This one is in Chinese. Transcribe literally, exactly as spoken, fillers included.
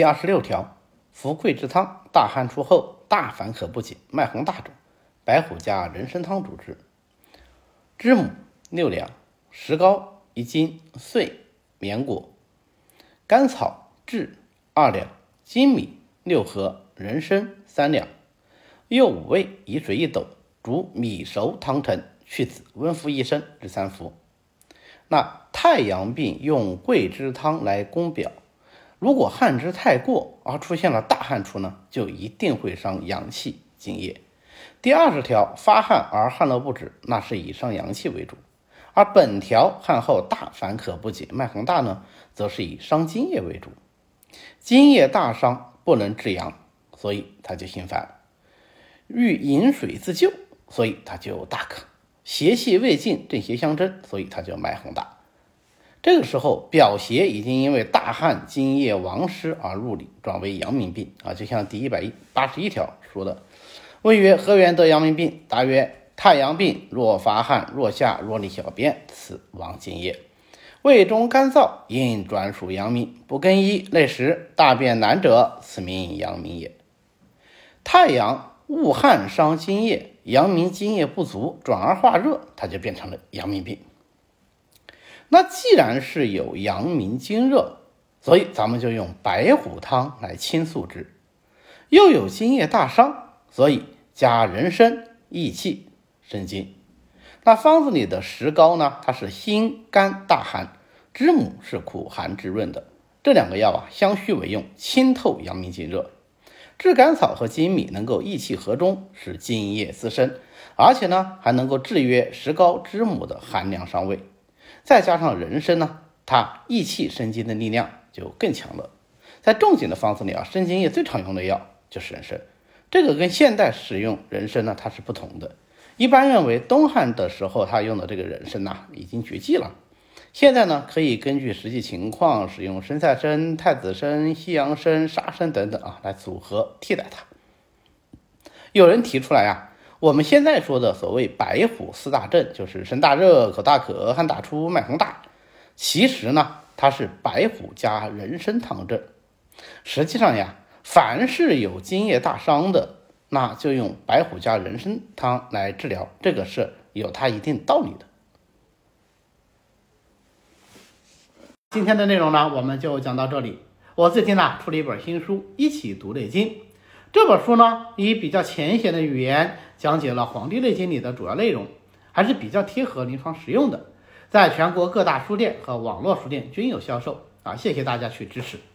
第二十六条，服桂枝汤，大汗出后，大烦渴不解，脉洪大者，白虎加人参汤主之。知母六两，石膏一斤，碎绵果，甘草炙二两，粳米六合，人参三两，柚五味，以水一斗，煮米熟汤成，去子，温服一升至三服。那太阳病用桂枝汤来攻表，如果汗之太过而出现了大汗出呢，就一定会伤阳气津液。第二十条，发汗而汗漏不止，那是以伤阳气为主，而本条汗后大烦渴不解，脉洪大呢，则是以伤津液为主。津液大伤不能治阳，所以他就心烦，欲饮水自救，所以他就大渴，邪气未尽，正邪相争，所以他就脉洪大。这个时候表邪已经因为大汗津液亡失而入里，转为阳明病啊，就像第一百八十一条说的，问曰何源得阳明病？答曰太阳病，若发汗，若下，若利小便，此亡津液。胃中干燥，应专属阳明，不更衣，累时，大便难者，此名阳明也。太阳恶汗伤津液，阳明津液不足，转而化热，它就变成了阳明病。那既然是有阳明津热，所以咱们就用白虎汤来清肃之。又有津液大伤，所以加人参益气生津。那方子里的石膏呢，它是辛甘大寒，知母是苦寒滋润的，这两个药啊相须为用，清透阳明津热。炙甘草和粳米能够益气和中，使津液滋生，而且呢还能够制约石膏、知母的寒凉伤胃。再加上人参呢，它益气生津的力量就更强了。在仲景的方子里啊，生津液最常用的药就是人参，这个跟现代使用人参呢它是不同的。一般认为东汉的时候他用的这个人参呐、啊、已经绝迹了，现在呢可以根据实际情况使用生菜参、太子参、西洋参、沙参等等啊来组合替代它。有人提出来啊，我们现在说的所谓白虎四大症，就是身大热、口大渴、汗大出、脉洪大，其实呢它是白虎加人参汤症。实际上呀，凡是有津液大伤的，那就用白虎加人参汤来治疗，这个是有它一定道理的。今天的内容呢，我们就讲到这里。我最近呢出了一本新书《一起读内经》，这本书呢以比较浅显的语言讲解了《黄帝内经》里的主要内容，还是比较贴合临床使用的，在全国各大书店和网络书店均有销售啊，谢谢大家去支持。